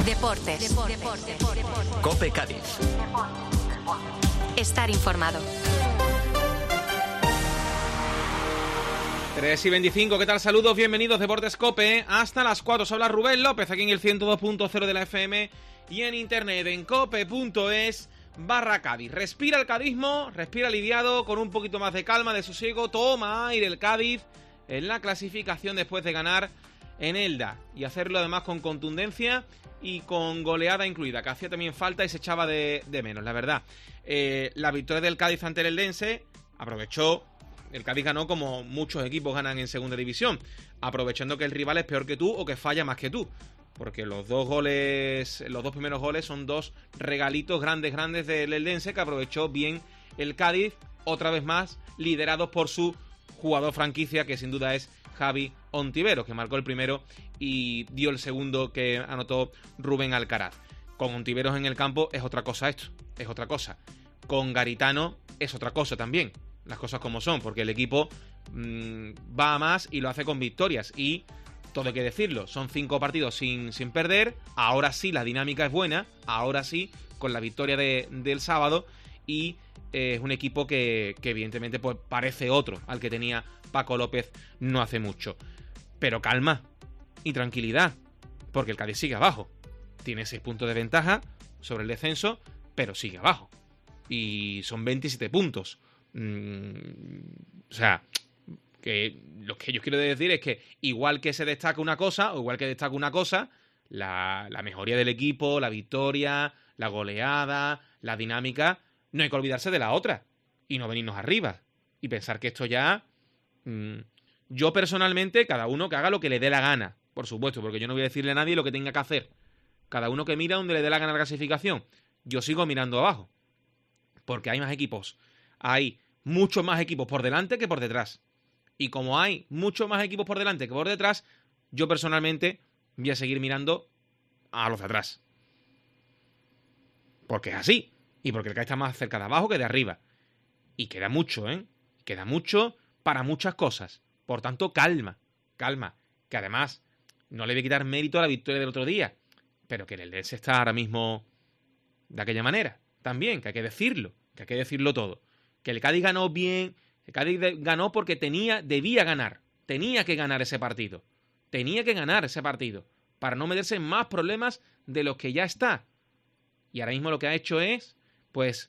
Deportes. COPE Cádiz. Estar informado. 3:25, ¿qué tal? Saludos, bienvenidos, Deportes COPE. Hasta las 4 os habla Rubén López, aquí en el 102.0 de la FM y en internet en cope.es/Cádiz. Respira el cadismo, respira aliviado, con un poquito más de calma, de sosiego. Toma aire el Cádiz en la clasificación después de ganar en Elda y hacerlo además con contundencia y con goleada incluida, que hacía también falta y se echaba de menos, la verdad. La victoria del Cádiz ante el Eldense aprovechó. El Cádiz ganó como muchos equipos ganan en segunda división, aprovechando que el rival es peor que tú o que falla más que tú. Porque los dos primeros goles son dos regalitos grandes del Eldense que aprovechó bien el Cádiz, otra vez más liderados por su jugador franquicia, que sin duda es Javi Ontiveros, que marcó el primero y dio el segundo que anotó Rubén Alcaraz. Con Ontiveros en el campo es otra cosa esto, es otra cosa. Con Garitano es otra cosa también. Las cosas como son, porque el equipo va a más y lo hace con victorias. Y todo hay que decirlo, son 5 partidos sin perder. Ahora sí la dinámica es buena, ahora sí, con la victoria del sábado. Y es un equipo que evidentemente pues, parece otro al que tenía Paco López no hace mucho. Pero calma y tranquilidad, porque el Cádiz sigue abajo. Tiene 6 puntos de ventaja sobre el descenso, pero sigue abajo. Y son 27 puntos. O sea, que lo que yo quiero decir es que igual que se destaca una cosa, o igual que destaca una cosa, la mejoría del equipo, la victoria, la goleada, la dinámica, no hay que olvidarse de la otra y no venirnos arriba y pensar que esto ya... yo personalmente, cada uno que haga lo que le dé la gana, por supuesto, porque yo no voy a decirle a nadie lo que tenga que hacer. Cada uno que mira donde le dé la gana la clasificación. Yo sigo mirando abajo, porque hay más equipos. Hay muchos más equipos por delante que por detrás. Y como hay muchos más equipos por delante que por detrás, yo personalmente voy a seguir mirando a los de atrás. Porque es así. Y porque el Cádiz está más cerca de abajo que de arriba. Y queda mucho, ¿eh? Queda mucho para muchas cosas. Por tanto, calma. Calma. Que además, no le voy a quitar mérito a la victoria del otro día. Pero que el Eldense está ahora mismo de aquella manera. También, que hay que decirlo. Que hay que decirlo todo. Que el Cádiz ganó bien, el Cádiz ganó porque debía ganar, tenía que ganar ese partido, para no meterse en más problemas de los que ya está. Y ahora mismo lo que ha hecho es, pues,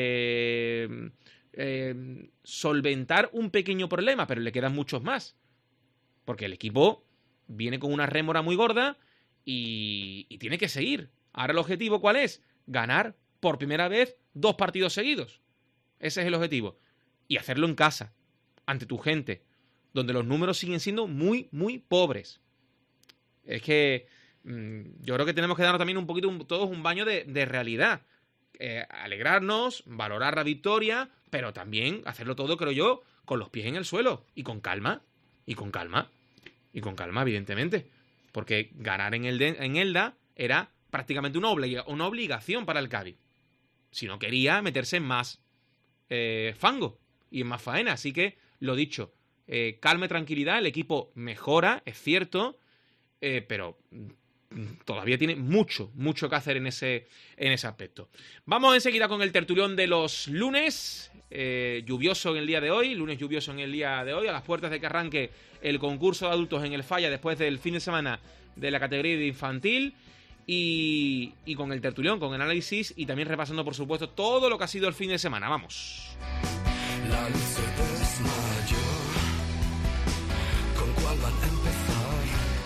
solventar un pequeño problema, pero le quedan muchos más, porque el equipo viene con una rémora muy gorda y tiene que seguir. Ahora el objetivo, ¿cuál es? Ganar por primera vez 2 partidos seguidos. Ese es el objetivo. Y hacerlo en casa, ante tu gente, donde los números siguen siendo muy, muy pobres. Es que yo creo que tenemos que darnos también un poquito, todos un baño de realidad. Alegrarnos, valorar la victoria, pero también hacerlo todo, creo yo, con los pies en el suelo. Y con calma, evidentemente. Porque ganar en Elda era prácticamente una obligación para el Cádiz. Si no quería meterse en más fango y en más faena. Así que, lo dicho, calma y tranquilidad, el equipo mejora, es cierto, pero todavía tiene mucho que hacer en ese aspecto. Vamos enseguida con el tertulión de los lunes, lluvioso en el día de hoy, a las puertas de que arranque el concurso de adultos en el Falla después del fin de semana de la categoría de infantil. Y con el tertulión, con el análisis y también repasando, por supuesto, todo lo que ha sido el fin de semana. ¡Vamos! La luz se desmayó. ¿Con cuál van a empezar?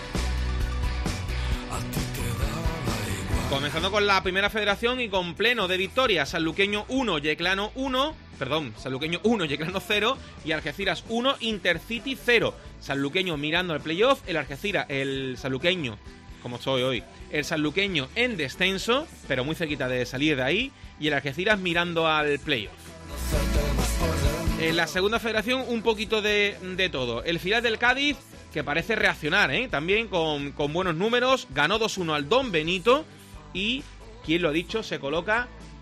A ti te daba igual. Comenzando con la primera federación y con pleno de victoria. Sanluqueño 1, Yeclano 0 y Algeciras 1, Intercity 0. Sanluqueño mirando al playoff, el Sanluqueño, como estoy hoy, el sanluqueño en descenso, pero muy cerquita de salir de ahí, y el Algeciras mirando al playoff. En la segunda federación un poquito de todo. El filial del Cádiz, que parece reaccionar, también con buenos números, ganó 2-1 al Don Benito y, ¿quién lo ha dicho?, se coloca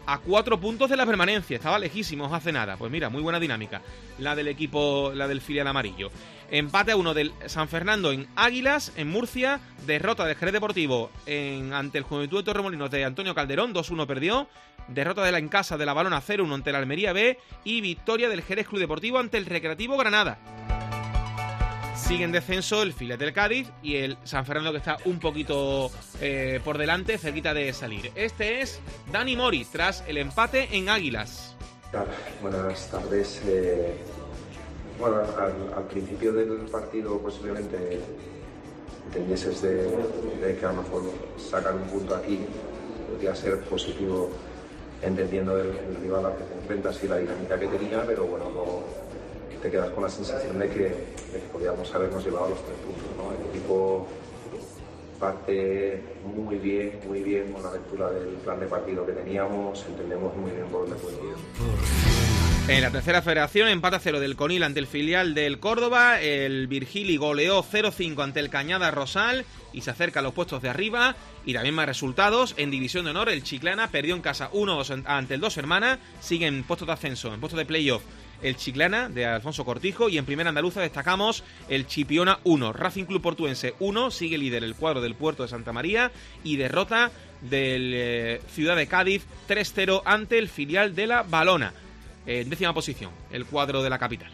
a 4 puntos de la permanencia. Estaba lejísimos hace nada. Pues mira, muy buena dinámica la del equipo, la del filial amarillo. Empate a 1 del San Fernando en Águilas, en Murcia. Derrota del Jerez Deportivo ante el Juventud de Torremolinos de Antonio Calderón, 2-1 perdió. Derrota en casa de la Balona 0-1 ante el Almería B. Y victoria del Jerez Club Deportivo ante el Recreativo Granada. Sigue en descenso el filial del Cádiz y el San Fernando, que está un poquito por delante, cerquita de salir. Este es Dani Mori, tras el empate en Águilas. Buenas tardes. Bueno, al principio del partido posiblemente entendieses de que a lo mejor sacar un punto aquí podría ser positivo, entendiendo el rival al que te enfrentas y la dinámica que tenía, pero bueno, luego te quedas con la sensación de que podíamos habernos llevado los 3 puntos, ¿no? El equipo parte muy bien con la lectura del plan de partido que teníamos, entendemos muy bien por dónde puede ir. En la tercera federación, empate a 0 del Conil ante el filial del Córdoba. El Virgili goleó 0-5 ante el Cañada Rosal y se acerca a los puestos de arriba. Y también más resultados. En División de Honor, el Chiclana perdió en casa 1-2 ante el Dos Hermanas. Sigue en puestos de ascenso, en puestos de playoff, el Chiclana de Alfonso Cortijo. Y en Primera Andaluza destacamos el Chipiona 1, Racing Club Portuense 1, sigue líder el cuadro del Puerto de Santa María. Y derrota del Ciudad de Cádiz 3-0 ante el filial de la Balona. En 10ª posición, el cuadro de la capital.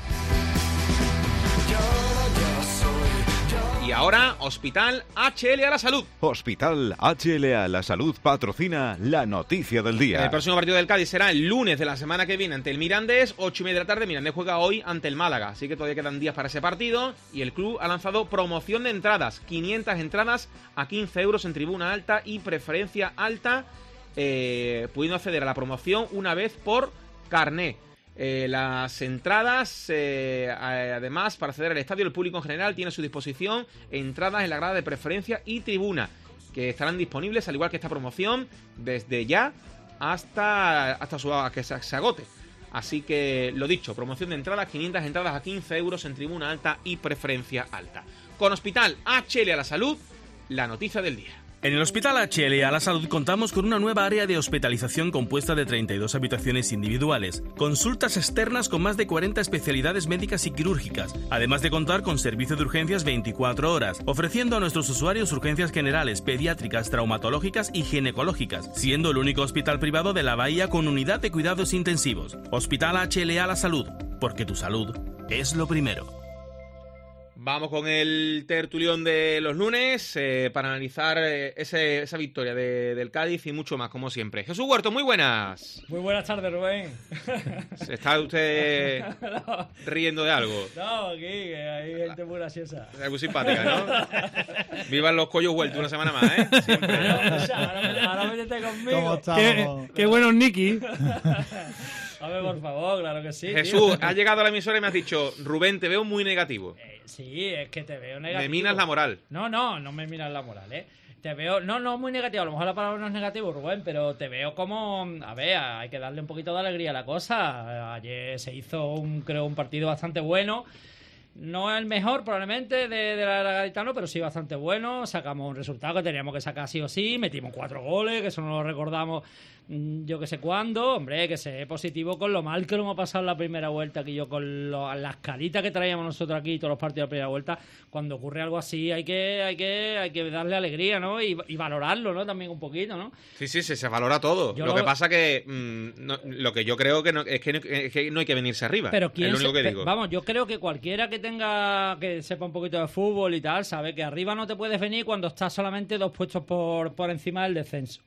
Y ahora, Hospital HL a la Salud. Hospital HL a la Salud patrocina la noticia del día. El próximo partido del Cádiz será el lunes de la semana que viene ante el Mirandés, 8:30 de la tarde. Mirandés juega hoy ante el Málaga, así que todavía quedan días para ese partido. Y el club ha lanzado promoción de entradas, 500 entradas a 15 euros en tribuna alta y preferencia alta, pudiendo acceder a la promoción una vez por carné. Las entradas, además, para acceder al estadio, el público en general tiene a su disposición entradas en la grada de preferencia y tribuna, que estarán disponibles, al igual que esta promoción, desde ya hasta que se agote. Así que, lo dicho, promoción de entradas, 500 entradas a 15 euros en tribuna alta y preferencia alta. Con Hospital HL a la Salud, la noticia del día. En el Hospital HL a la Salud contamos con una nueva área de hospitalización compuesta de 32 habitaciones individuales, consultas externas con más de 40 especialidades médicas y quirúrgicas, además de contar con servicio de urgencias 24 horas, ofreciendo a nuestros usuarios urgencias generales, pediátricas, traumatológicas y ginecológicas, siendo el único hospital privado de la Bahía con unidad de cuidados intensivos. Hospital HL a la Salud, porque tu salud es lo primero. Vamos con el tertulión de los lunes para analizar esa victoria del Cádiz y mucho más, como siempre. Jesús Huerto, muy buenas. Muy buenas tardes, Rubén. ¿Se está usted riendo de algo? No, aquí, que hay gente muy graciosa. Es muy simpática, ¿no? Vivan los collos vueltos una semana más, ¿eh? Siempre. Ahora métete conmigo. ¿Cómo estamos? Qué buenos Nicky. A ver, por favor, claro que sí. Jesús, tío. has llegado a la emisora y me has dicho, Rubén, te veo muy negativo. Sí, es que te veo negativo. Me minas la moral. No me minas la moral, ¿eh? Te veo, no muy negativo, a lo mejor la palabra no es negativo, Rubén, pero te veo como, a ver, hay que darle un poquito de alegría a la cosa. Ayer se hizo un partido bastante bueno. No el mejor, probablemente, de la era Gaditano, pero sí bastante bueno. Sacamos un resultado que teníamos que sacar sí o sí. Metimos 4 goles, que eso no lo recordamos yo que sé cuándo. Hombre, que sé positivo con lo mal que lo hemos pasado en la primera vuelta, que yo con las caritas que traíamos nosotros aquí, todos los partidos de la primera vuelta. Cuando ocurre algo así hay que darle alegría, ¿no? Y valorarlo, ¿no? También un poquito, ¿no? Sí, se valora todo. Lo que pasa que lo que yo creo es que no hay que venirse arriba. Pero es lo único que digo. Vamos, yo creo que cualquiera que sepa un poquito de fútbol y tal, sabe que arriba no te puedes venir cuando estás solamente 2 puestos por encima del descenso.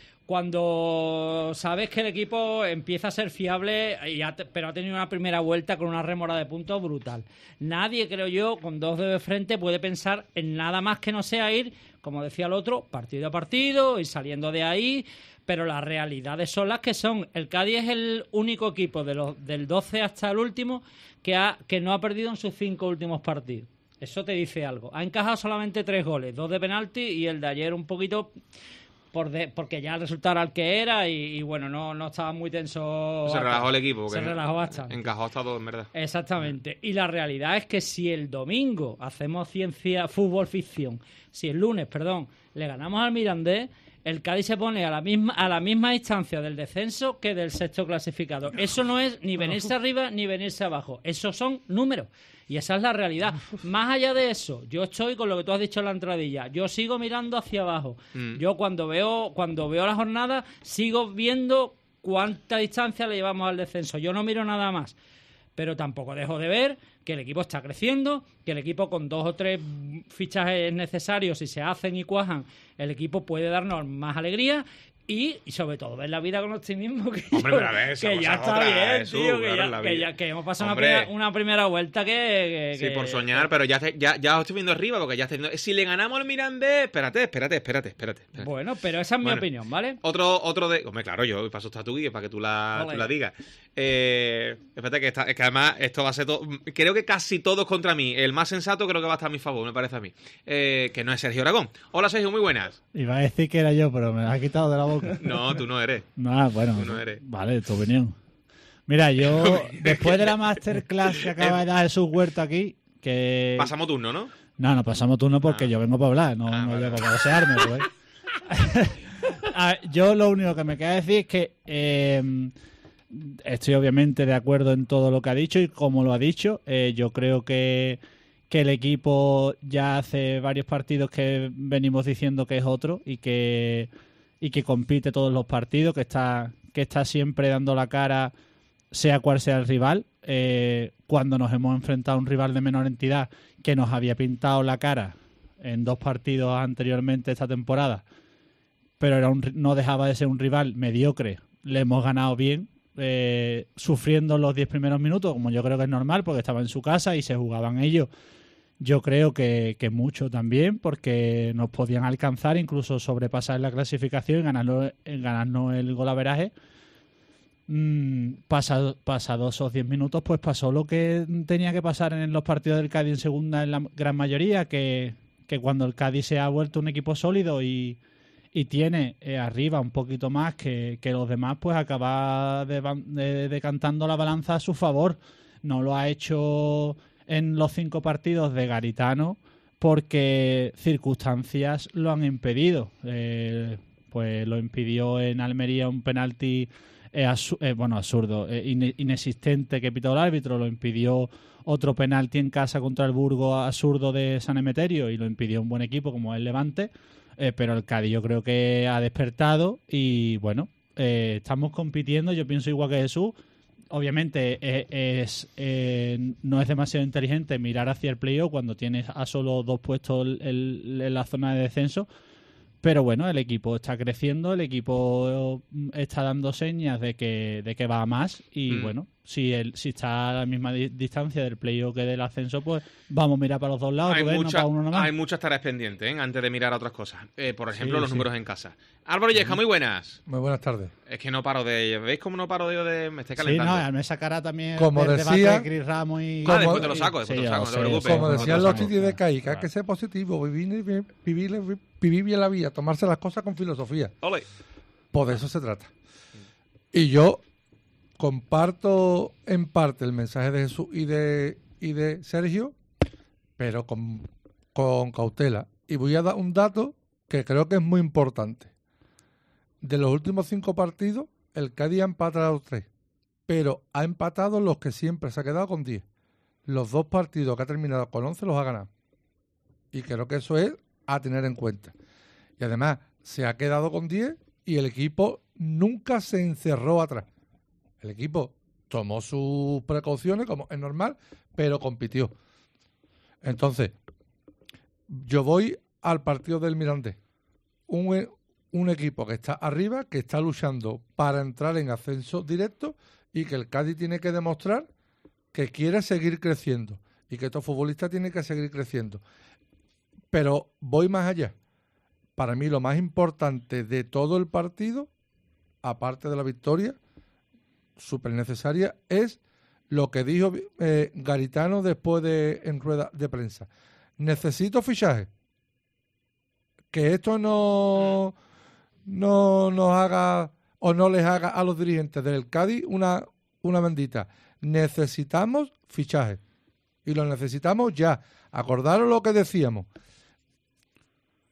Cuando sabes que el equipo empieza a ser fiable, pero ha tenido una primera vuelta con una rémora de puntos brutal. Nadie, creo yo, con 2 dedos de frente puede pensar en nada más que no sea ir, como decía el otro, partido a partido y saliendo de ahí. Pero las realidades son las que son. El Cádiz es el único equipo del 12 hasta el último que no ha perdido en sus 5 últimos partidos. Eso te dice algo. Ha encajado solamente 3 goles, 2 de penalti y el de ayer un poquito porque ya el resultado era el que era y bueno, no estaba muy tenso. Se relajó el equipo. Se relajó bastante. Encajó hasta 2, en verdad. Exactamente. Y la realidad es que si el domingo hacemos fútbol ficción, si el lunes, le ganamos al Mirandés, el Cádiz se pone a la misma distancia del descenso que del sexto clasificado. Eso no es ni venirse arriba ni venirse abajo. Esos son números. Y esa es la realidad. Más allá de eso, yo estoy con lo que tú has dicho en la entradilla. Yo sigo mirando hacia abajo. Yo cuando veo la jornada, sigo viendo cuánta distancia le llevamos al descenso. Yo no miro nada más. Pero tampoco dejo de ver que el equipo está creciendo, que el equipo con 2 o 3 fichajes necesarios, si se hacen y cuajan, el equipo puede darnos más alegría y sobre todo ver la vida con optimismo, que, Hombre, pero a ver, que ya está bien, tío, que hemos pasado una primera vuelta que sí, por soñar, pero ya os estoy viendo arriba, porque ya estoy viendo... Si le ganamos al Mirandés... Espérate. Bueno, pero esa es mi opinión, ¿vale? Otro de... Hombre, claro, yo paso esta tuya para que tú la digas. Espérate, que además esto va a ser todo... Creo que casi todos contra mí. El más sensato creo que va a estar a mi favor, me parece a mí. Que no es Sergio Aragón. Hola, Sergio, muy buenas. Iba a decir que era yo, pero me lo has quitado de la boca. No, tú no eres. No, bueno. Tú no eres. Vale, tu opinión. Mira, yo, después de la masterclass que acaba de dar Jesús Huerta aquí, que... Pasamos turno, ¿no? No pasamos turno porque yo vengo para hablar, no vale. yo para pasearme, pues. A ver, yo lo único que me queda decir es que estoy obviamente de acuerdo en todo lo que ha dicho y como lo ha dicho, yo creo que el equipo ya hace varios partidos que venimos diciendo que es otro y que compite todos los partidos, que está siempre dando la cara, sea cual sea el rival. Cuando nos hemos enfrentado a un rival de menor entidad que nos había pintado la cara en 2 partidos anteriormente esta temporada, pero no dejaba de ser un rival mediocre, le hemos ganado bien, sufriendo los 10 primeros minutos, como yo creo que es normal, porque estaba en su casa y se jugaban ellos. Yo creo que mucho también, porque nos podían alcanzar, incluso sobrepasar en la clasificación y ganarnos el golaveraje. Pasados esos 10 minutos, pues pasó lo que tenía que pasar en los partidos del Cádiz en segunda en la gran mayoría, que cuando el Cádiz se ha vuelto un equipo sólido y tiene arriba un poquito más que los demás, pues acaba decantando la balanza a su favor. No lo ha hecho en los 5 partidos de Garitano porque circunstancias lo han impedido. Pues lo impidió en Almería un penalti absurdo, inexistente que pitó el árbitro, lo impidió otro penalti en casa contra el Burgos absurdo de San Emeterio y lo impidió un buen equipo como el Levante, pero el Cádiz yo creo que ha despertado y bueno, estamos compitiendo, yo pienso igual que Jesús. Obviamente no es demasiado inteligente mirar hacia el playoff cuando tienes a solo 2 puestos en la zona de descenso, pero bueno, el equipo está creciendo, el equipo está dando señas de que va a más y bueno, si está a la misma distancia del playoff que del ascenso, pues vamos a mirar para los dos lados. Hay muchas tareas pendientes antes de mirar a otras cosas. Por ejemplo, los números en casa. Álvaro Yesca, muy buenas. Muy buenas tardes. Es que no paro de... ¿Veis cómo no paro de me estoy calentando? Sí, no, me sacará también como el decía, debate de Chris Ramos y... después te lo saco, no te preocupes. Como decían los titis de CAI, que hay que ser positivo, vivir bien la vida, tomarse las cosas con filosofía. Ole. Pues de eso se trata. Y yo comparto en parte el mensaje de Jesús y de Sergio, pero con cautela. Y voy a dar un dato que creo que es muy importante. De los últimos 5 partidos, el Cádiz ha empatado 3, pero ha empatado los que siempre se ha quedado con 10. Los 2 partidos que ha terminado con 11 los ha ganado. Y creo que eso es a tener en cuenta. Y además, se ha quedado con 10 y el equipo nunca se encerró atrás. El equipo tomó sus precauciones, como es normal, pero compitió. Entonces, yo voy al partido del Mirandés. Un equipo que está arriba, que está luchando para entrar en ascenso directo y que el Cádiz tiene que demostrar que quiere seguir creciendo y que estos futbolistas tienen que seguir creciendo. Pero voy más allá. Para mí lo más importante de todo el partido, aparte de la victoria, súper necesaria, es lo que dijo Garitano después en rueda de prensa. Necesito fichaje. Que esto no nos haga o no les haga a los dirigentes del Cádiz una bendita. Necesitamos fichaje. Y lo necesitamos ya. Acordaros lo que decíamos.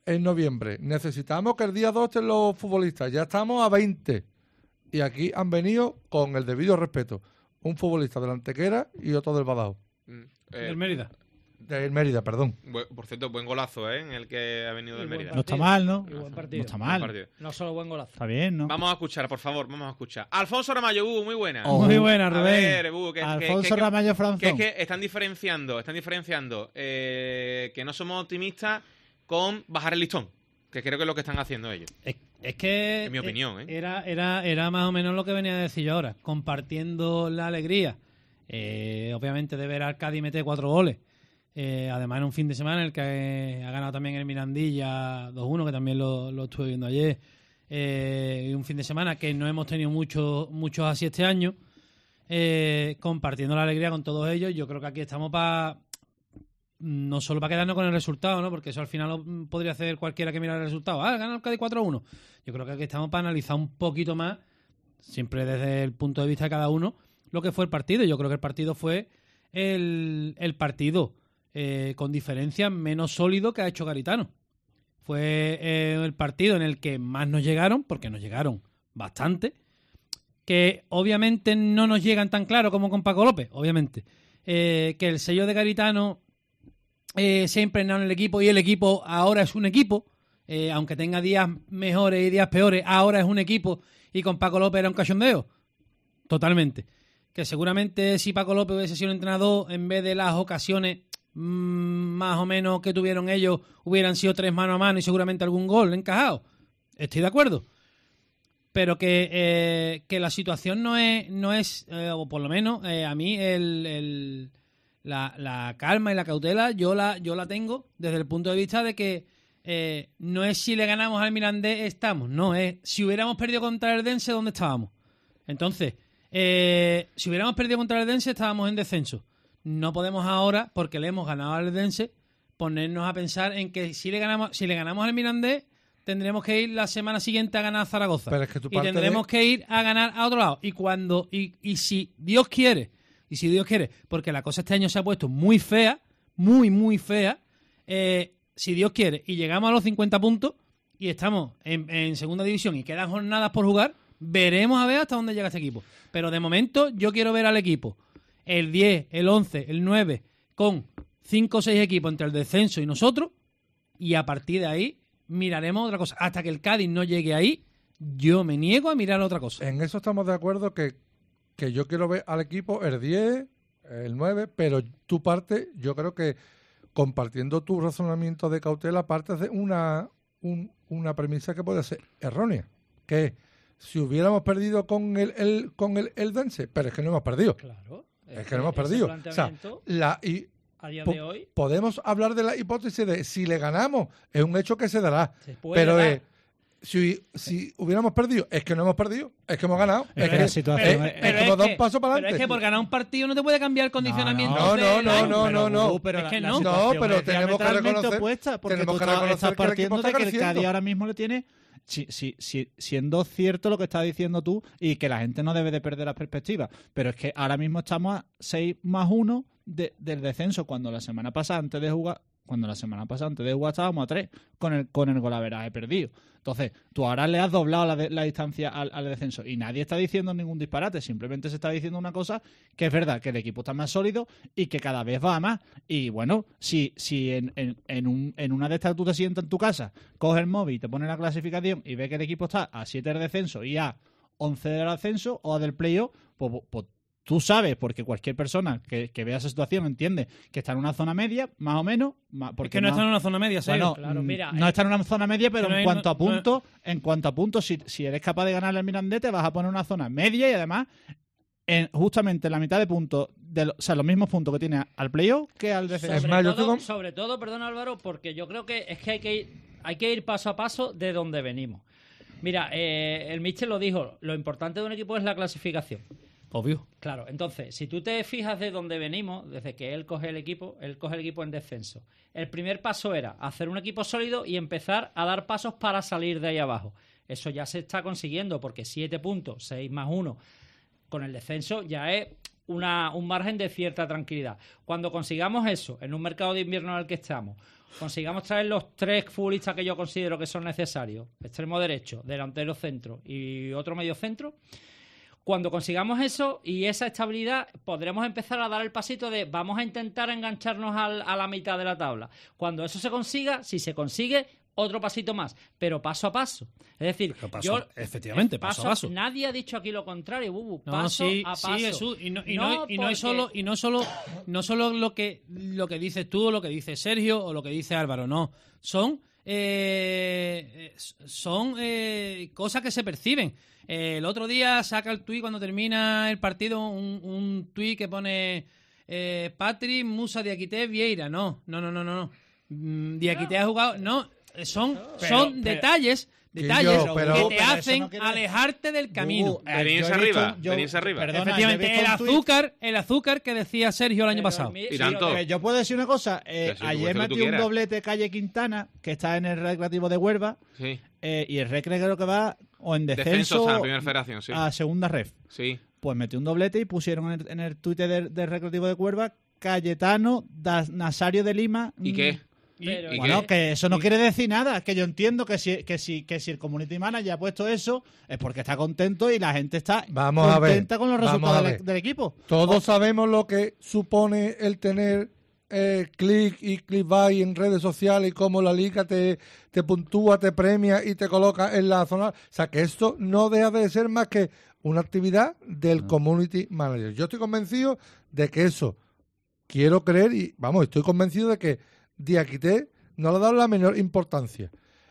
en noviembre. Necesitamos que el día 2 estén los futbolistas. Ya estamos a 20. Y aquí han venido, con el debido respeto, un futbolista del Antequera y otro del Badajoz. Del Mérida. Del Mérida, perdón. Por cierto, buen golazo, en el que ha venido del Mérida. No está mal, ¿no? Y buen No partido. está mal. Buen partido. No solo buen golazo. Está bien, ¿no? Vamos a escuchar, por favor, vamos a escuchar. Alfonso Ramallo, muy buena. Muy buena, A Rubén. ver, Alfonso Ramallo Franzón. que es que están diferenciando que no somos optimistas con bajar el listón, que creo que es lo que están haciendo ellos. Es que En mi opinión, era más o menos lo que venía a decir yo ahora, compartiendo la alegría, obviamente, de ver al Cádiz meter 4 goles. Además, en un fin de semana en el que ha ganado también el Mirandilla 2-1, que también lo estuve viendo ayer. Y un fin de semana que no hemos tenido muchos así este año. Compartiendo la alegría con todos ellos. Yo creo que aquí estamos no solo para quedarnos con el resultado, ¿no? Porque eso al final lo podría hacer cualquiera que mira el resultado. Gana el Cádiz 4-1. Yo creo que aquí estamos para analizar un poquito más, siempre desde el punto de vista de cada uno, lo que fue el partido. Yo creo que el partido fue el partido con diferencia menos sólido que ha hecho Garitano. Fue el partido en el que más nos llegaron, porque nos llegaron bastante, que obviamente no nos llegan tan claro como con Paco López, obviamente. Que el sello de Garitano se ha impregnado en el equipo, y el equipo ahora es un equipo, aunque tenga días mejores y días peores, ahora es un equipo, y con Paco López era un cachondeo. Totalmente. Que seguramente si Paco López hubiese sido entrenador, en vez de las ocasiones más o menos que tuvieron ellos, hubieran sido 3 mano a mano y seguramente algún gol encajado. Estoy de acuerdo. Pero que la situación no es o por lo menos a mí la calma y la cautela yo la tengo desde el punto de vista de que no es si le ganamos al Mirandés estamos, no, es si hubiéramos perdido contra el Dense, ¿dónde estábamos? Entonces, si hubiéramos perdido contra el Dense, estábamos en descenso. No podemos ahora, porque le hemos ganado al Dense, ponernos a pensar en que si le ganamos al Mirandés, tendremos que ir la semana siguiente a ganar a Zaragoza. Pero es que y tendremos que ir a ganar a otro lado. Y si Dios quiere, porque la cosa este año se ha puesto muy fea, muy fea, si Dios quiere, y llegamos a los 50 puntos, y estamos en segunda división y quedan jornadas por jugar, veremos a ver hasta dónde llega este equipo. Pero de momento yo quiero ver al equipo el 10, el 11, el 9, con 5 o 6 equipos entre el descenso y nosotros, y a partir de ahí miraremos otra cosa. Hasta que el Cádiz no llegue ahí, yo me niego a mirar otra cosa. En eso estamos de acuerdo, que yo quiero ver al equipo el 10, el 9, pero tu parte, yo creo que compartiendo tu razonamiento de cautela, partes de una premisa que puede ser errónea, que si hubiéramos perdido con el Dense, pero es que no hemos perdido. Claro. Es que no hemos perdido. O sea, a día de hoy podemos hablar de la hipótesis de si le ganamos, es un hecho que se dará. Pero si hubiéramos perdido, es que no hemos perdido, es que hemos ganado. Es que la situación es que hemos dado un paso para adelante. Pero es que por ganar un partido no te puede cambiar el condicionamiento. No. Pero es que la no. situación pero es tenemos que diametralmente reconocer, opuesta, porque tenemos tú que reconocer estás que el equipo partiendo está de que el creciendo. Cádiz ahora mismo le tiene, siendo cierto lo que estás diciendo tú, y que la gente no debe de perder las perspectivas, pero es que ahora mismo estamos a 6+1 del descenso, cuando la semana pasada antes de jugar estábamos a 3 con el golaveraje perdido. Entonces, tú ahora le has doblado la distancia al descenso, y nadie está diciendo ningún disparate, simplemente se está diciendo una cosa, que es verdad, que el equipo está más sólido y que cada vez va a más. Y bueno, si en una de estas tú te sientas en tu casa, coges el móvil y te pones la clasificación y ves que el equipo está a 7 del descenso y a 11 del ascenso o del playoff, pues tú sabes, porque cualquier persona que vea esa situación entiende que está en una zona media, más o menos. Porque es que no está en una zona media, bueno, claro, mira, no está en una zona media, pero no en cuanto a puntos, si eres capaz de ganarle al Mirandés, te vas a poner una zona media, y además justamente en la mitad de puntos, o sea, los mismos puntos que tiene al playoff que al descenso. Sobre todo, perdón Álvaro, porque yo creo que es que hay que ir paso a paso de donde venimos. Mira, el míster lo dijo, lo importante de un equipo es la clasificación. Obvio. Claro, entonces, si tú te fijas de dónde venimos, desde que él coge el equipo en descenso. El primer paso era hacer un equipo sólido y empezar a dar pasos para salir de ahí abajo. Eso ya se está consiguiendo, porque 7 puntos, 6+1, con el descenso ya es un margen de cierta tranquilidad. Cuando consigamos eso, en un mercado de invierno en el que estamos, consigamos traer los 3 futbolistas que yo considero que son necesarios, extremo derecho, delantero centro y otro medio centro, cuando consigamos eso y esa estabilidad, podremos empezar a dar el pasito de vamos a intentar engancharnos a la mitad de la tabla. Cuando eso se consiga, si se consigue, otro pasito más, pero paso a paso. Es decir, efectivamente, paso a paso. Nadie ha dicho aquí lo contrario, Bubu. No, paso sí, a paso. sí, Jesús, y no solo lo que dices tú o lo que dice Sergio o lo que dice Álvaro, no. Son cosas que se perciben. El otro día saca el tuit cuando termina el partido, un tuit que pone Patrick Musa Diakité Vieira. No. Diakité ha jugado. No, son detalles que te hacen alejarte del camino. Venirse arriba. Perdona, efectivamente, el azúcar que decía Sergio el año pasado. Yo puedo decir una cosa. Ayer metí un doblete Calle Quintana, que está en el Recreativo de Huelva, sí. Y el Recre creo que va o en descenso a la primera federación, sí. a segunda ref. Sí. Pues metí un doblete y pusieron en el Twitter del Recreativo de Huelva Cayetano Nazario de Lima. ¿Y qué? ¿Y bueno, qué? Que eso no quiere decir nada, que yo entiendo que si el community manager ha puesto eso es porque está contento y la gente está contenta con los resultados del equipo. Todos sabemos lo que supone el tener click y clickbait en redes sociales y cómo la liga te puntúa, te premia y te coloca en la zona. O sea, que esto no deja de ser más que una actividad del community manager. Yo estoy convencido de que eso, quiero creer y estoy convencido de que Diakité no le ha dado la menor importancia.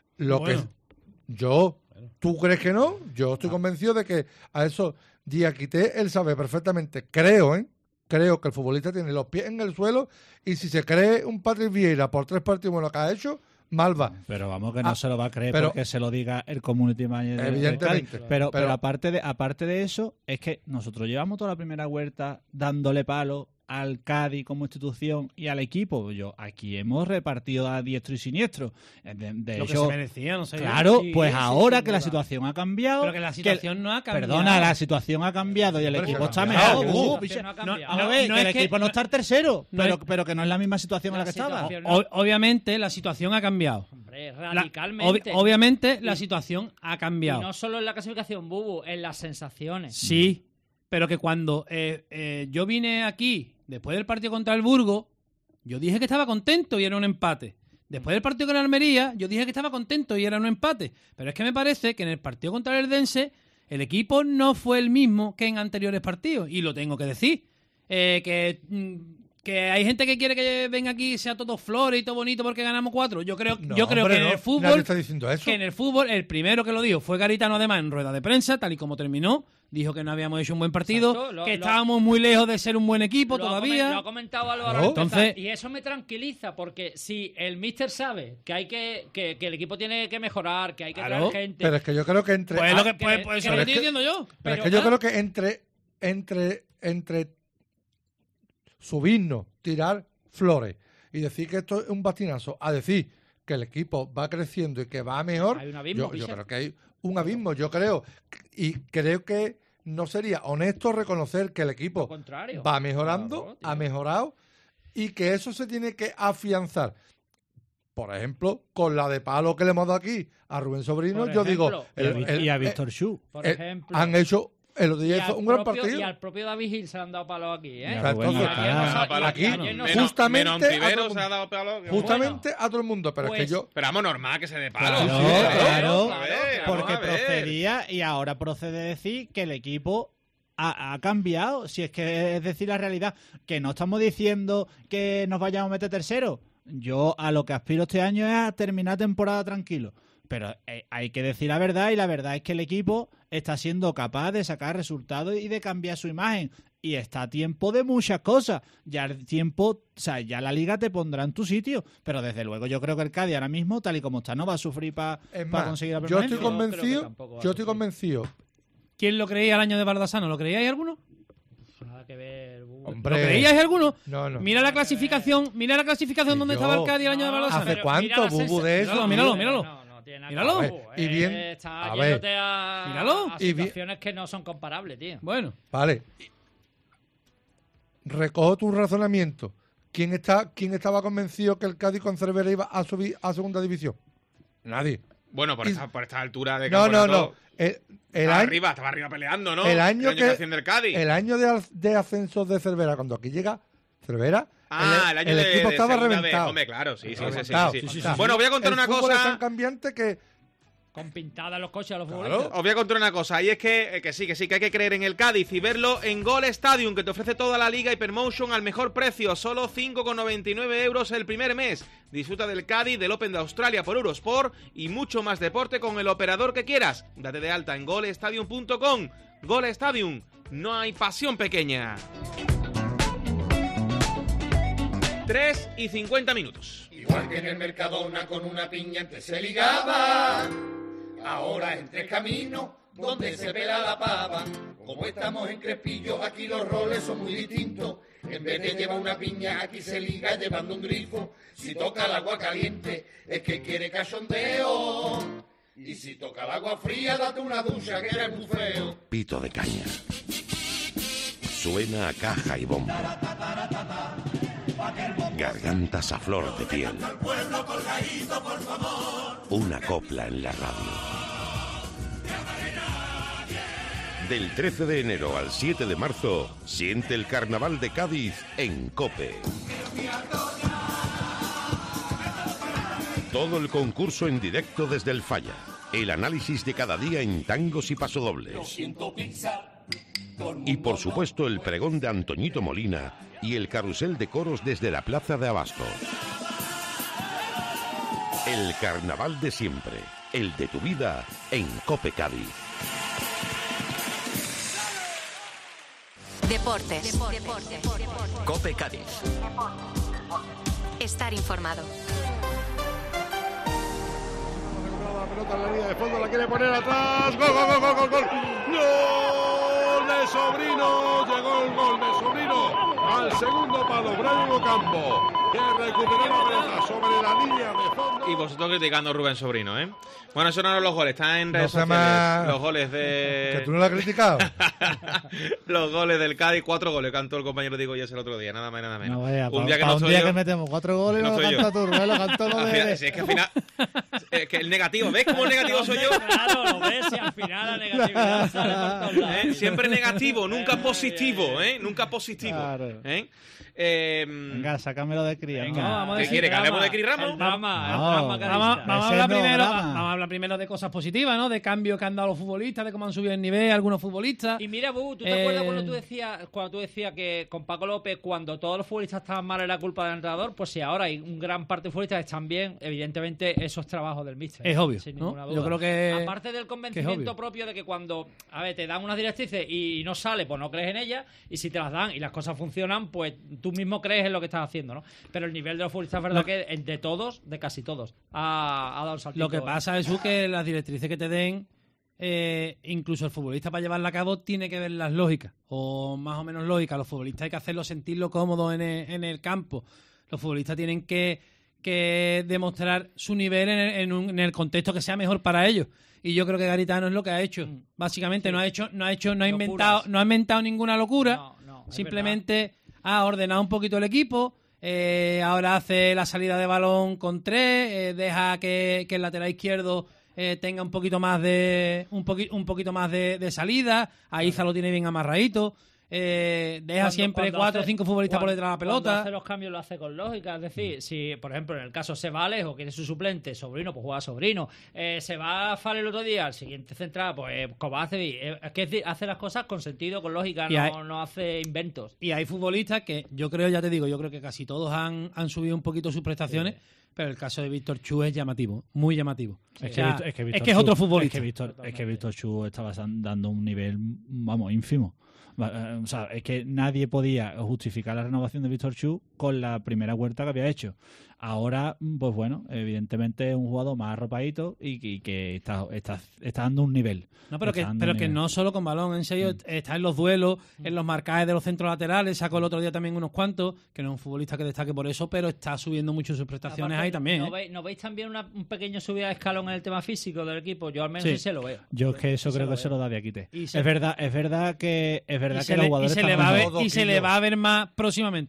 ¿Tú crees que no? Yo estoy convencido de que a eso Diakité él sabe perfectamente, creo que el futbolista tiene los pies en el suelo y si se cree un Patrick Vieira por 3 partidos buenos que ha hecho, mal va. Pero vamos que no se lo va a creer porque se lo diga el community manager. Evidentemente. Pero aparte de eso, es que nosotros llevamos toda la primera vuelta dándole palo al Cádiz como institución y al equipo. Aquí hemos repartido a diestro y siniestro. De lo hecho, que se merecía, no sé. Claro, pues ahora que la situación ha cambiado. Pero que la situación no ha cambiado. Perdona, la situación ha cambiado y el equipo está mejor. El equipo no está el tercero, pero que no es la misma situación en la que estaba. Obviamente la situación ha cambiado. Hombre, radicalmente. Obviamente la situación ha cambiado. Y no solo en la clasificación, Bubu, en las sensaciones. Sí, pero que cuando yo vine aquí después del partido contra el Burgos, yo dije que estaba contento y era un empate. Después del partido con Almería, yo dije que estaba contento y era un empate. Pero es que me parece que en el partido contra el Eldense, el equipo no fue el mismo que en anteriores partidos. Y lo tengo que decir. Que hay gente que quiere que venga aquí y sea todo flores y todo bonito porque ganamos 4. Yo creo que en el fútbol, nadie está diciendo eso. Que en el fútbol, el primero que lo dijo fue Garitano, además, en rueda de prensa, tal y como terminó. Dijo que no habíamos hecho un buen partido, estábamos muy lejos de ser un buen equipo todavía. Lo ha comentado Álvaro. Entonces, y eso me tranquiliza, porque si el míster sabe que hay que el equipo tiene que mejorar, que hay que traer gente. Pero es que yo creo que entre. Pues eso lo estoy diciendo yo. Pero es que yo creo que entre subirnos, tirar flores y decir que esto es un bastinazo, a decir que el equipo va creciendo y que va mejor, hay un abismo, yo creo que hay un abismo, y creo que no sería honesto reconocer que el equipo va mejorando, claro, ha mejorado y que eso se tiene que afianzar. Por ejemplo, con la de palo que le hemos dado aquí a Rubén Sobrino, yo digo... y a Víctor Schu. Por ejemplo. Han hecho... El día hizo un gran partido. Y al propio David Gil se le han dado palo aquí, ¿eh? Justamente a todo el mundo. Pero es que yo... Pero vamos, normal que se dé palo. Claro, porque procedía y ahora procede decir que el equipo ha cambiado. Si es que es decir la realidad, que no estamos diciendo que nos vayamos a meter tercero. Yo a lo que aspiro este año es a terminar temporada tranquilo. Pero hay que decir la verdad, y la verdad es que el equipo está siendo capaz de sacar resultados y de cambiar su imagen. Y está a tiempo de muchas cosas. Ya el tiempo, o sea, ya la liga te pondrá en tu sitio. Pero desde luego yo creo que el Cádiz ahora mismo, tal y como está, no va a sufrir para conseguir la permanencia. Yo estoy convencido. ¿Quién lo creía el año de Bardasano? ¿Lo creíais alguno? Nada que ver. Hombre, ¿lo creíais alguno? No. Mira la clasificación donde estaba el Cádiz el año de Bardasano. ¿Hace cuánto, Bubu, de eso? Míralo. Míralo. Y bien, está yéndote a situaciones que no son comparables, tío. Bueno. Vale. Recojo tu razonamiento. ¿quién estaba convencido que el Cádiz con Cervera iba a subir a segunda división? Nadie. Bueno, por esta altura de No. campeonato. Estaba arriba peleando, ¿no? El año que asciende el Cádiz. El año de ascenso de Cervera, cuando aquí llega Cervera, el año equipo de estaba segunda reventado. Hombre, claro, sí. Sí. Bueno, voy a contar El una fútbol es tan cosa. cambiante que Con pintadas los coches a los futbolistas. Os voy a contar una cosa, y es que sí, que hay que creer en el Cádiz y verlo en Gol Stadium, que te ofrece toda la liga Hypermotion al mejor precio, solo 5,99 euros el primer mes. Disfruta del Cádiz, del Open de Australia por Eurosport y mucho más deporte con el operador que quieras. Date de alta en golestadium.com. Gol Stadium, no hay pasión pequeña. 3:50. Igual que en el Mercadona con una piña antes se ligaba, ahora en Tres Caminos, donde se pela la pava. Como estamos en Crespillo, aquí los roles son muy distintos. En vez de llevar una piña, aquí se liga llevando un grifo. Si toca el agua caliente, es que quiere cachondeo. Y si toca el agua fría, date una ducha, que eres muy feo. Pito de caña. Suena a caja y bomba. Gargantas a flor de piel. Una copla en la radio. Del 13 de enero al 7 de marzo, siente el Carnaval de Cádiz en COPE. Todo el concurso en directo desde el Falla. El análisis de cada día en tangos y pasodobles. Y por supuesto el pregón de Antoñito Molina y el carrusel de coros desde la Plaza de Abastos. El carnaval de siempre, el de tu vida en COPE Cádiz. Deportes. COPE Cádiz. Estar informado. La pelota en la línea de fondo, la quiere poner atrás. ¡Gol, gol, gol, gol, gol! ¡Gol! ¡Gol de Sobrino! Llegó el gol de Sobrino al segundo palo. Brian Ocampo, que recuperó la pelota sobre la línea de fondo. Y vosotros criticando a Rubén Sobrino, ¿eh? Bueno, eso no eran los goles, están en redes No se sociales. me- Los goles de... que tú no lo has criticado. Los goles del Cádiz, 4 goles, cantó el compañero Diego Yes el otro día, nada más y nada menos. No vaya, un día que no un estoy día yo, que metemos 4 goles no lo estoy canta yo. tú, Rubén, lo cantó lo Al de... final- si es que al final... es que el negativo, ¿ves cómo el negativo soy yo? Claro, lo ves, y al final la negatividad sale por todos lados. Siempre negativo, nunca positivo, ¿eh? Nunca positivo. Claro. ¿eh? Venga, sácamelo de cría. Venga, ¿no? vamos a ¿Qué decir quiere, que hablemos de drama, Cris Ramos? el drama, el No, drama carista. Vamos a Ese hablar no primero, drama. vamos a hablar primero de cosas positivas, ¿no? De cambios que han dado los futbolistas, de cómo han subido el nivel algunos futbolistas. Y mira, Bu, ¿tú te acuerdas cuando tú decías que con Paco López, cuando todos los futbolistas estaban mal, era culpa del entrenador? Pues si ahora hay un gran parte de futbolistas que están bien, evidentemente eso es trabajo del míster. Es obvio, sin ¿no? ninguna duda. Yo creo que... Aparte del que es convencimiento obvio. propio de que cuando, a ver, te dan unas directrices y no sale, pues no crees en ellas, y si te las dan y las cosas funcionan, pues tú mismo crees en lo que estás haciendo, ¿no? Pero el nivel de los futbolistas es verdad que de todos, de casi todos, ha dado el saltito. Lo que pasa es que las directrices que te den, incluso el futbolista para llevarla a cabo tiene que ver las lógicas, o más o menos lógicas. Los futbolistas hay que hacerlo sentirlo cómodo en el campo. Los futbolistas tienen que demostrar su nivel en el contexto que sea mejor para ellos. Y yo creo que Garitano es lo que ha hecho. Básicamente no ha inventado ninguna locura. Es Simplemente ha ordenado un poquito el equipo. Ahora hace la salida de balón con 3, deja que el lateral izquierdo tenga un poquito más de salida. Ahí Iza lo tiene bien amarradito. Deja siempre 4 o 5 futbolistas por detrás de la Cuando pelota. hace los cambios lo hace con lógica. Es decir, si por ejemplo en el caso Sebales o quiere su suplente Sobrino, pues juega Sobrino. Se va a Fal el otro día, al siguiente central, pues Kovacevic. Es que hace las cosas con sentido, con lógica, Y hay- no hace inventos. Y hay futbolistas que yo creo que casi todos han subido un poquito sus prestaciones, pero el caso de Víctor Chu es llamativo, muy llamativo. Es O sea, que es otro futbolista. Es que Víctor Chu estaba dando un nivel, vamos, ínfimo. O sea, es que nadie podía justificar la renovación de Víctor Chu con la primera vuelta que había hecho. Ahora, pues bueno, evidentemente es un jugador más arropadito y que está dando un nivel. No, pero Está que, dando pero un que nivel. no solo con balón, en serio, está en los duelos, en los marcajes de los centros laterales, sacó el otro día también unos cuantos, que no es un futbolista que destaque por eso, pero está subiendo mucho sus prestaciones Aparte, ahí también. ¿No veis también un pequeño subida de escalón en el tema físico del equipo? Yo al menos Sí. sí se lo veo. Yo es que eso Sí creo que veo. se lo da Diakite. Y Es se- verdad que Y los se le- jugadores y se están le va a muy ver, jóvenes. y se le va a ver más próximamente.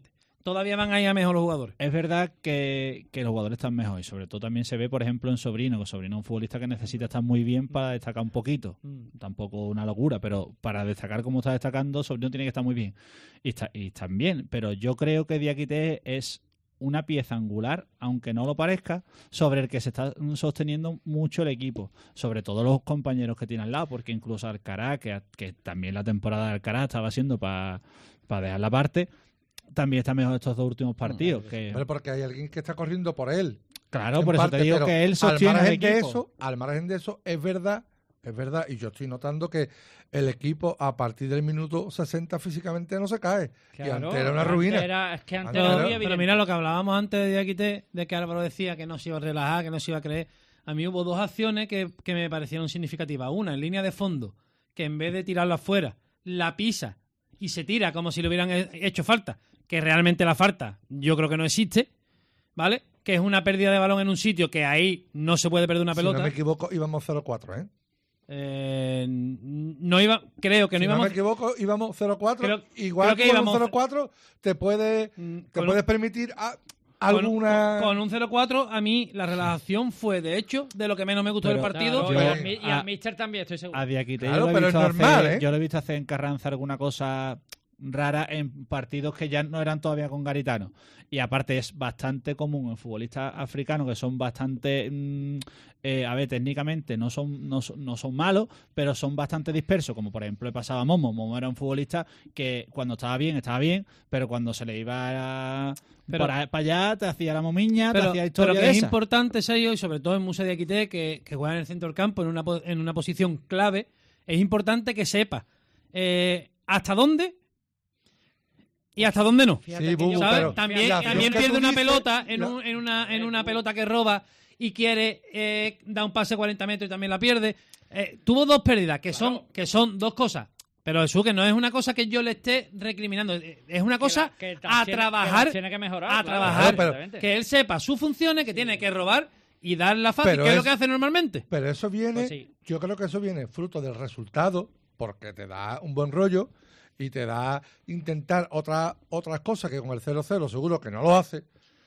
todavía van a ir a mejor los jugadores. Es verdad que los jugadores están mejor y sobre todo también se ve, por ejemplo, en Sobrino, que Sobrino es un futbolista que necesita estar muy bien para destacar un poquito. Tampoco una locura, pero para destacar como está destacando, Sobrino tiene que estar muy bien. Y están bien, pero yo creo que Diakité es una pieza angular, aunque no lo parezca, sobre el que se está sosteniendo mucho el equipo, sobre todo los compañeros que tiene al lado, porque incluso Alcaraz, que también la temporada de Alcaraz estaba siendo para dejar la parte, también está mejor estos 2 últimos partidos. Pero porque hay alguien que está corriendo por él. Claro, por eso te digo que él sostiene el equipo. Al margen de eso, es verdad, y yo estoy notando que el equipo a partir del minuto 60 físicamente no se cae. Claro, y antes era una ruina. Es que antes no había pero mira lo que hablábamos antes de Diakité, de que Álvaro decía que no se iba a relajar, que no se iba a creer. A mí hubo 2 acciones que me parecieron significativas. Una, en línea de fondo, que en vez de tirarlo afuera, la pisa y se tira como si le hubieran hecho falta, que realmente la falta yo creo que no existe, ¿vale? Que es una pérdida de balón en un sitio que ahí no se puede perder una pelota. Si no me equivoco, íbamos 0-4, ¿eh? No iba, creo que no íbamos. Si no me equivoco, íbamos 0-4. Igual creo que con íbamos un 0-4 te puedes permitir alguna. Con un 0-4, a mí la relajación fue, de hecho, de lo que menos me gustó del partido. Claro, y al míster también, estoy seguro. A Diakité claro, pero es normal, yo lo he visto hacer en Carranza alguna cosa rara en partidos que ya no eran todavía con Garitano. Y aparte es bastante común en futbolistas africanos que son bastante técnicamente no son malos, pero son bastante dispersos, como por ejemplo le pasaba a Momo. Momo era un futbolista que cuando estaba bien, pero cuando se le iba para allá te hacía la momiña, te hacía historia. Pero que de es esa. importante, Sergio, y sobre todo en Moussa Diakité, que juega en el centro del campo en una posición clave, es importante que sepa hasta dónde y hasta dónde no. Sí, pero también pierde una pelota en una pelota que roba y quiere dar un pase 40 metros y también la pierde. Tuvo 2 pérdidas que son 2 cosas. Pero eso que no es una cosa que yo le esté recriminando, es una cosa a trabajar, tiene que mejorar, que él sepa sus funciones, que tiene que robar y dar la fácil, que es lo que hace normalmente. Pero eso viene, yo creo que eso viene fruto del resultado, porque te da un buen rollo y te da intentar otras cosas que con el 0-0 seguro que no lo hace,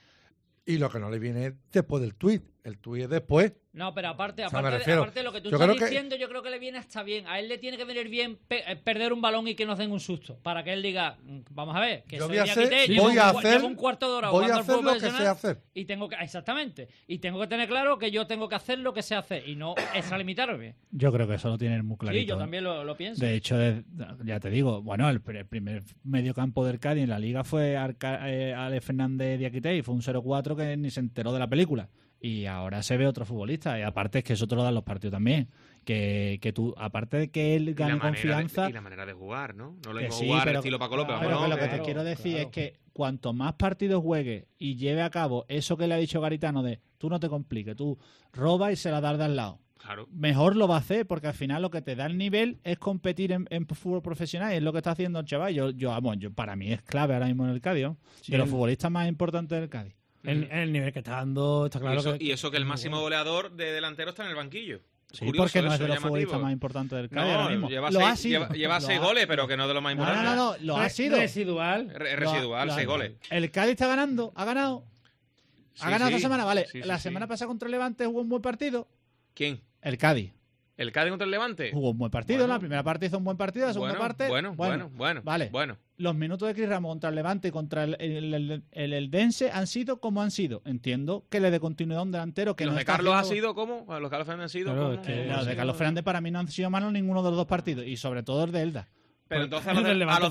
y lo que no le viene después del tuit. El tuit es después. No, pero aparte de lo que tú estás diciendo, yo creo que le viene hasta bien. A él le tiene que venir bien perder un balón y que nos den un susto. Para que él diga, vamos a ver, que yo soy Diakité, llevo un cuarto de hora voy a hacer lo que sé hacer. Y tengo que, exactamente. Y tengo que tener claro que yo tengo que hacer lo que sé hacer y no extralimitarme. Yo creo que eso lo tienen muy clarito. Sí, yo también lo pienso. De hecho, ya te digo, bueno, el primer mediocampo del Cádiz en la Liga fue Alex Fernández Diakité y fue un 0-4 que ni se enteró de la película. Y ahora se ve otro futbolista. Y aparte es que eso te lo dan los partidos también. Que tú, aparte de que él gane confianza... Y la manera de jugar, ¿no? No lo mismo sí, jugar pero, estilo Paco López. Pero lo que te quiero decir es que cuanto más partidos juegue y lleve a cabo eso que le ha dicho Garitano de tú no te compliques, tú robas y se la das de al lado. Claro. Mejor lo va a hacer, porque al final lo que te da el nivel es competir en fútbol profesional, y es lo que está haciendo el chaval. Yo para mí es clave ahora mismo en el Cádiz, ¿no? De los futbolistas más importantes del Cádiz. El nivel que está dando está claro. Y eso que el máximo goleador de delantero está en el banquillo. Sí, curioso, porque no es de los futbolistas más importantes del Cádiz ahora mismo. Lleva 6 goles, pero que no de los más importantes. No, lo ha sido. Residual, 6 goles. El Cádiz está ganando, ha ganado. Ha ganado esta semana, vale. Sí, la semana pasada contra el Levante jugó un buen partido. ¿Quién? El Cádiz. ¿El Cádiz contra el Levante? Jugó un buen partido, la primera parte hizo un buen partido, la segunda parte... Bueno. Vale. Los minutos de Cris Ramos contra el Levante y contra el Eldense han sido como han sido. Entiendo que le dé continuidad a un delantero que ¿Los no de está Carlos haciendo... ha sido cómo? ¿Los Carlos Fernández han sido cómo? Los de Carlos Fernández para mí no han sido malos ninguno de los 2 partidos, y sobre todo el de Elda. Pero entonces a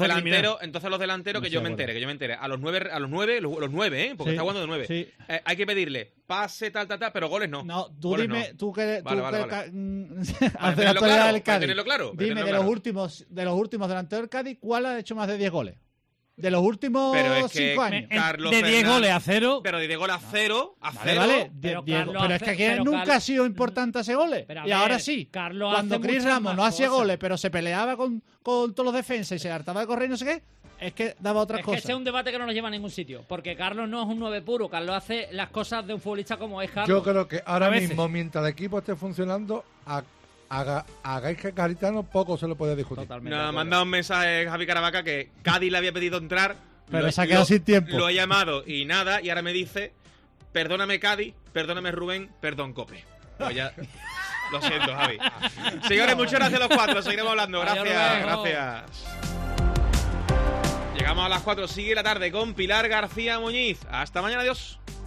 los delanteros que yo me entere. A los 9, porque está jugando de 9. Sí. Hay que pedirle pase, tal, pero goles no. No, tú goles dime, no. tú que hace la actualidad del Cádiz. Dime de los últimos delanteros del Cádiz, ¿cuál ha hecho más de 10 goles? De los últimos 5 años. Carlos de 10 goles a 0. Pero de 10 goles a 0. Vale. Pero es que aquí nunca ha sido importante hacer goles. Y ahora sí. Cuando Cris Ramos no hacía goles, pero se peleaba con todos los defensas y se hartaba de correr y no sé qué, es que daba otras cosas. Es que ese es un debate que no nos lleva a ningún sitio. Porque Carlos no es un 9 puro. Carlos hace las cosas de un futbolista como es Carlos. Yo creo que ahora mismo, mientras el equipo esté funcionando, hagáis que Garitano poco se lo puede discutir. Nos ha mandado un mensaje Javi Caravaca que Cádiz le había pedido entrar Pero se ha quedado sin tiempo. Lo he llamado y nada, y ahora me dice, perdóname Cádiz, perdóname Rubén, perdón Cope. Pues ya, lo siento, Javi. Señores, muchas gracias a los cuatro, seguiremos hablando. Gracias, gracias. Llegamos a las 4, sigue la tarde con Pilar García Muñiz. Hasta mañana, adiós.